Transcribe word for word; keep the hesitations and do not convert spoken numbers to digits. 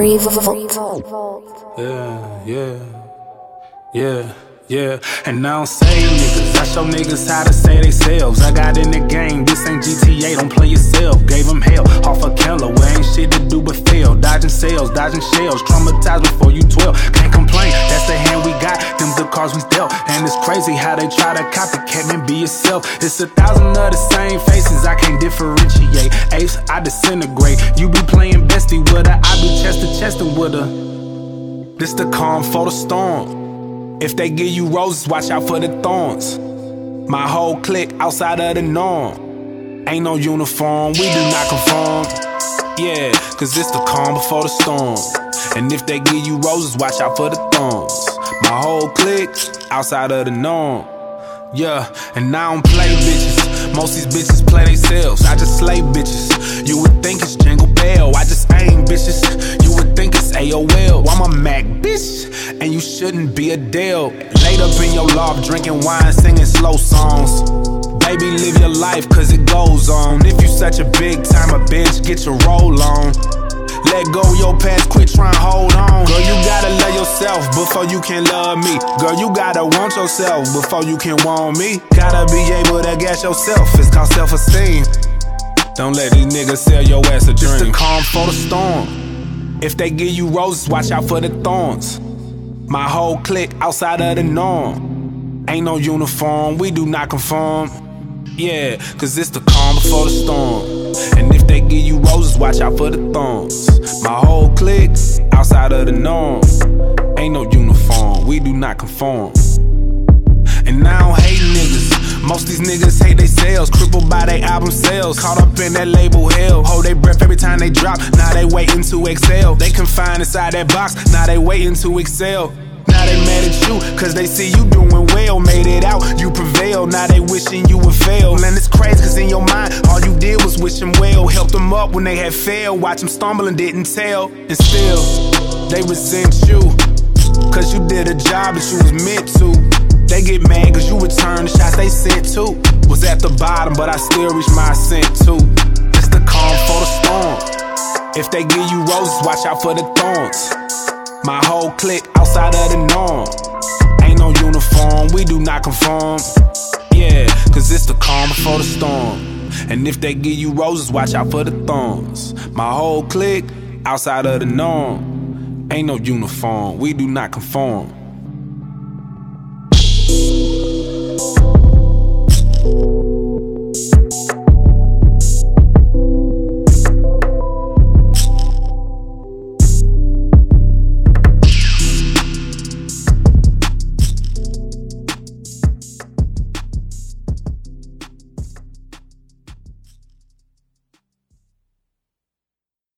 Revolt. Yeah, yeah, yeah. Yeah, and I don't say niggas, I show niggas how to say they selves. I got in the game, this ain't G T A, don't play yourself. Gave them hell, off a killer, where ain't shit to do but fail. Dodging sales, dodging shells, traumatized before you twelve. Can't complain, that's the hand we got, them the cards we dealt. And it's crazy how they try to copycat and be yourself. It's a thousand of the same faces, I can't differentiate. Ace, I disintegrate, you be playing bestie with her, I be chest to chest with her. This the calm for the storm. If they give you roses, watch out for the thorns. My whole clique outside of the norm. Ain't no uniform, we do not conform. Yeah, cause it's the calm before the storm. And if they give you roses, watch out for the thorns. My whole clique outside of the norm. Yeah, and I don't play bitches. Most these bitches play themselves. I just slay bitches. You would think it's Jingle Bell. I just aim bitches. You would think it's A O L. I'm a Mac bitch, and you shouldn't be Adele. Laid up in your loft, drinking wine, singing slow songs. Baby, live your life, cause it goes on. If you such a big timer bitch, get your roll on. Let go your past, quit trying to hold on. Girl, you gotta love yourself before you can love me. Girl, you gotta want yourself before you can want me. Gotta be able to gas yourself, it's called self-esteem. Don't let these niggas sell your ass a dream. Just the calm for the storm. If they give you roses, watch out for the thorns. My whole clique outside of the norm. Ain't no uniform, we do not conform. Yeah, cause it's the calm before the storm. And if they give you roses, watch out for the thorns. My whole clique outside of the norm. Ain't no uniform, we do not conform. And I don't hate niggas, most these niggas hate they sales. Crippled by they album sales, caught up in that label hell. Hold they breath every time they drop, now they waiting to exhale. They confined inside that box, now they waiting to excel. Now they mad at you, cause they see you doing well. Made it out, you prevail, now they wishing you would fail. And it's crazy cause in your mind, all you did was wish them well. Helped them up when they had failed, watch them stumble and didn't tell. And still, they resent you, cause you did a job that you was meant to. They get mad cause you returned the shots they sent to. Was at the bottom, but I still reached my ascent too. It's the calm for the storm. If they give you roses, watch out for the thorns. My whole clique outside of the norm. Ain't no uniform, we do not conform. Yeah, cause it's the calm before the storm. And if they give you roses, watch out for the thorns. My whole clique outside of the norm. Ain't no uniform, we do not conform.